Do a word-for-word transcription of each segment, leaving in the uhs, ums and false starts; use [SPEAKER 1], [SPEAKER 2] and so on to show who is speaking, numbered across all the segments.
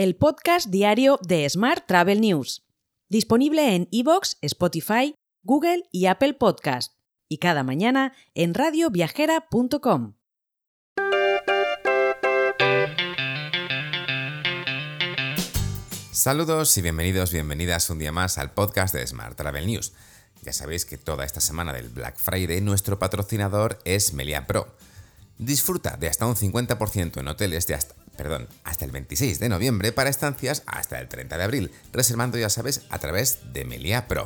[SPEAKER 1] el podcast diario de Smart Travel News, disponible en iVoox, Spotify, Google y Apple Podcast, y cada mañana en radio viajera punto com.
[SPEAKER 2] Saludos y bienvenidos, bienvenidas un día más al podcast de Smart Travel News. Ya sabéis que toda esta semana del Black Friday nuestro patrocinador es Meliá Pro. Disfruta de hasta un cincuenta por ciento en hoteles de hasta, perdón, hasta el veintiséis de noviembre para estancias hasta el treinta de abril, reservando, ya sabes, a través de Meliá Pro.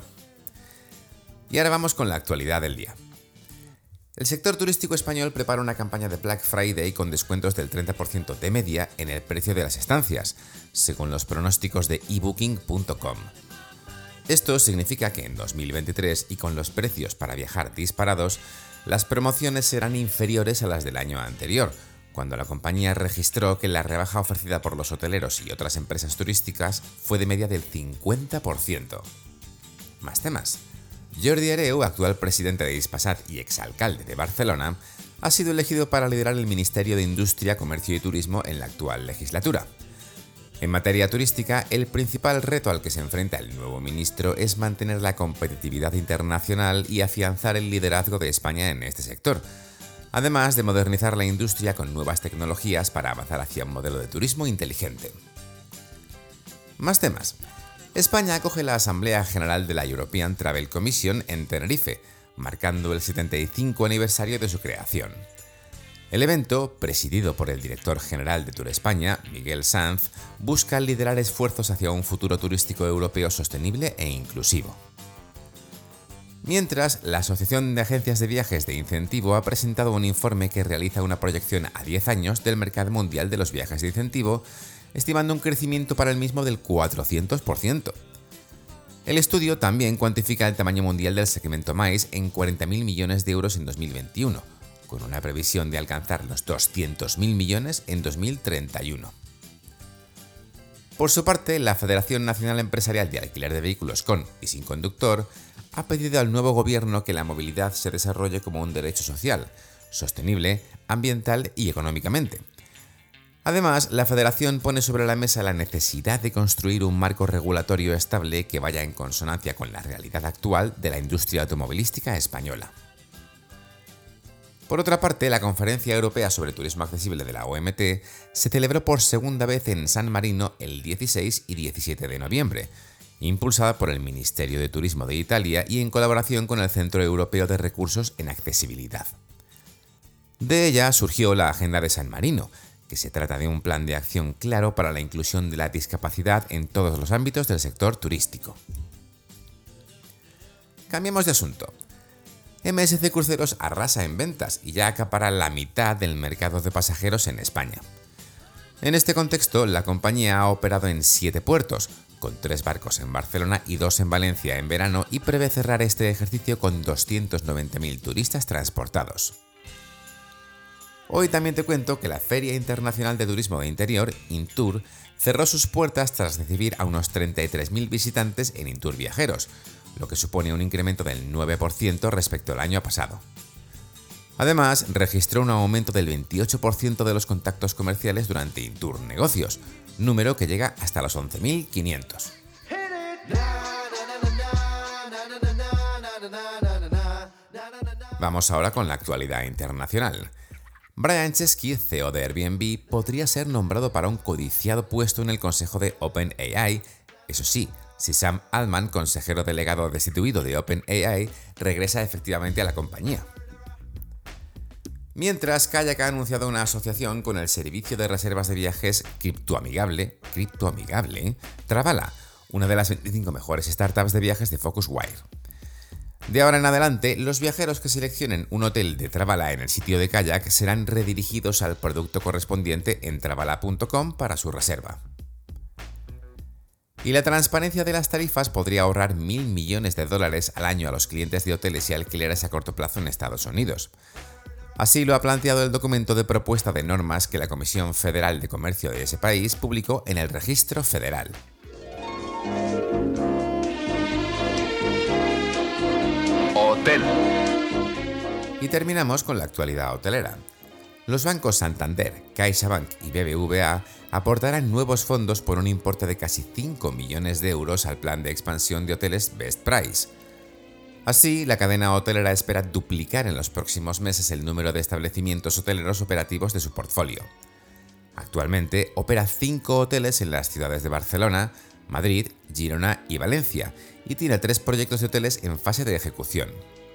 [SPEAKER 2] Y ahora vamos con la actualidad del día. El sector turístico español prepara una campaña de Black Friday con descuentos del treinta por ciento de media en el precio de las estancias, según los pronósticos de e booking punto com. Esto significa que en dos mil veintitrés, y con los precios para viajar disparados, las promociones serán inferiores a las del año anterior, cuando la compañía registró que la rebaja ofrecida por los hoteleros y otras empresas turísticas fue de media del cincuenta por ciento. Más temas. Jordi Hereu, actual presidente de Hispasat y exalcalde de Barcelona, ha sido elegido para liderar el Ministerio de Industria, Comercio y Turismo en la actual legislatura. En materia turística, el principal reto al que se enfrenta el nuevo ministro es mantener la competitividad internacional y afianzar el liderazgo de España en este sector, además de modernizar la industria con nuevas tecnologías para avanzar hacia un modelo de turismo inteligente. Más temas. España acoge la Asamblea General de la European Travel Commission en Tenerife, marcando el setenta y cinco aniversario de su creación. El evento, presidido por el director general de Tour España, Miguel Sanz, busca liderar esfuerzos hacia un futuro turístico europeo sostenible e inclusivo. Mientras, la Asociación de Agencias de Viajes de Incentivo ha presentado un informe que realiza una proyección a diez años del mercado mundial de los viajes de incentivo, estimando un crecimiento para el mismo del cuatrocientos por ciento. El estudio también cuantifica el tamaño mundial del segmento MICE en cuarenta mil millones de euros en dos mil veintiuno, con una previsión de alcanzar los doscientos mil millones en dos mil treinta y uno. Por su parte, la Federación Nacional Empresarial de Alquiler de Vehículos con y sin conductor ha pedido al nuevo gobierno que la movilidad se desarrolle como un derecho social, sostenible, ambiental y económicamente. Además, la Federación pone sobre la mesa la necesidad de construir un marco regulatorio estable que vaya en consonancia con la realidad actual de la industria automovilística española. Por otra parte, la Conferencia Europea sobre Turismo Accesible de la O M T se celebró por segunda vez en San Marino el dieciséis y diecisiete de noviembre, impulsada por el Ministerio de Turismo de Italia y en colaboración con el Centro Europeo de Recursos en Accesibilidad. De ella surgió la Agenda de San Marino, que se trata de un plan de acción claro para la inclusión de la discapacidad en todos los ámbitos del sector turístico. Cambiemos de asunto. M S C Cruceros arrasa en ventas y ya acapara la mitad del mercado de pasajeros en España. En este contexto, la compañía ha operado en siete puertos, con tres barcos en Barcelona y dos en Valencia en verano, y prevé cerrar este ejercicio con doscientos noventa mil turistas transportados. Hoy también te cuento que la Feria Internacional de Turismo de Interior, Intour, cerró sus puertas tras recibir a unos treinta y tres mil visitantes en Intour Viajeros, lo que supone un incremento del nueve por ciento respecto al año pasado. Además, registró un aumento del veintiocho por ciento de los contactos comerciales durante Intour Negocios, número que llega hasta los once mil quinientos. Vamos ahora con la actualidad internacional. Brian Chesky, C E O de Airbnb, podría ser nombrado para un codiciado puesto en el consejo de OpenAI, eso sí, si Sam Altman, consejero delegado destituido de OpenAI, regresa efectivamente a la compañía. Mientras, Kayak ha anunciado una asociación con el servicio de reservas de viajes criptoamigable, criptoamigable, Travala, una de las veinticinco mejores startups de viajes de Focuswire. De ahora en adelante, los viajeros que seleccionen un hotel de Travala en el sitio de Kayak serán redirigidos al producto correspondiente en travala punto com para su reserva. Y la transparencia de las tarifas podría ahorrar mil millones de dólares al año a los clientes de hoteles y alquileres a corto plazo en Estados Unidos. Así lo ha planteado el documento de propuesta de normas que la Comisión Federal de Comercio de ese país publicó en el Registro Federal. Hotel. Y terminamos con la actualidad hotelera. Los bancos Santander, CaixaBank y B B V A aportarán nuevos fondos por un importe de casi cinco millones de euros al plan de expansión de hoteles Best Price. Así, la cadena hotelera espera duplicar en los próximos meses el número de establecimientos hoteleros operativos de su portfolio. Actualmente opera cinco hoteles en las ciudades de Barcelona, Madrid, Girona y Valencia, y tiene tres proyectos de hoteles en fase de ejecución.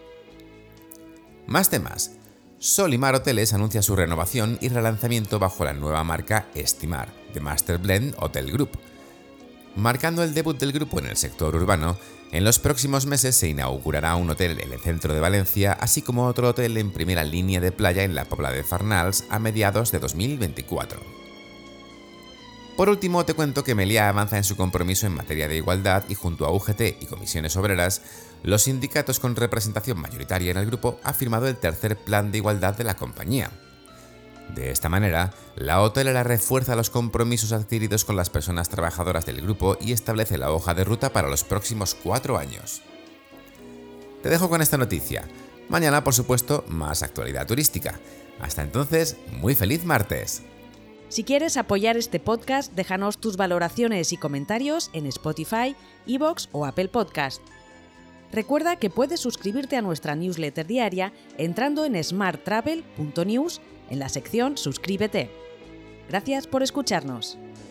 [SPEAKER 2] Más temas. Sol y Mar Hoteles anuncia su renovación y relanzamiento bajo la nueva marca Estimar, de Master Blend Hotel Group. Marcando el debut del grupo en el sector urbano, en los próximos meses se inaugurará un hotel en el centro de Valencia, así como otro hotel en primera línea de playa en la Pobla de Farnals a mediados de dos mil veinticuatro. Por último, te cuento que Meliá avanza en su compromiso en materia de igualdad y junto a U G T y comisiones obreras, los sindicatos con representación mayoritaria en el grupo han firmado el tercer plan de igualdad de la compañía. De esta manera, la hotelera refuerza los compromisos adquiridos con las personas trabajadoras del grupo y establece la hoja de ruta para los próximos cuatro años. Te dejo con esta noticia. Mañana, por supuesto, más actualidad turística. Hasta entonces, muy feliz martes.
[SPEAKER 1] Si quieres apoyar este podcast, déjanos tus valoraciones y comentarios en Spotify, iVoox o Apple Podcast. Recuerda que puedes suscribirte a nuestra newsletter diaria entrando en smart travel punto news en la sección Suscríbete. Gracias por escucharnos.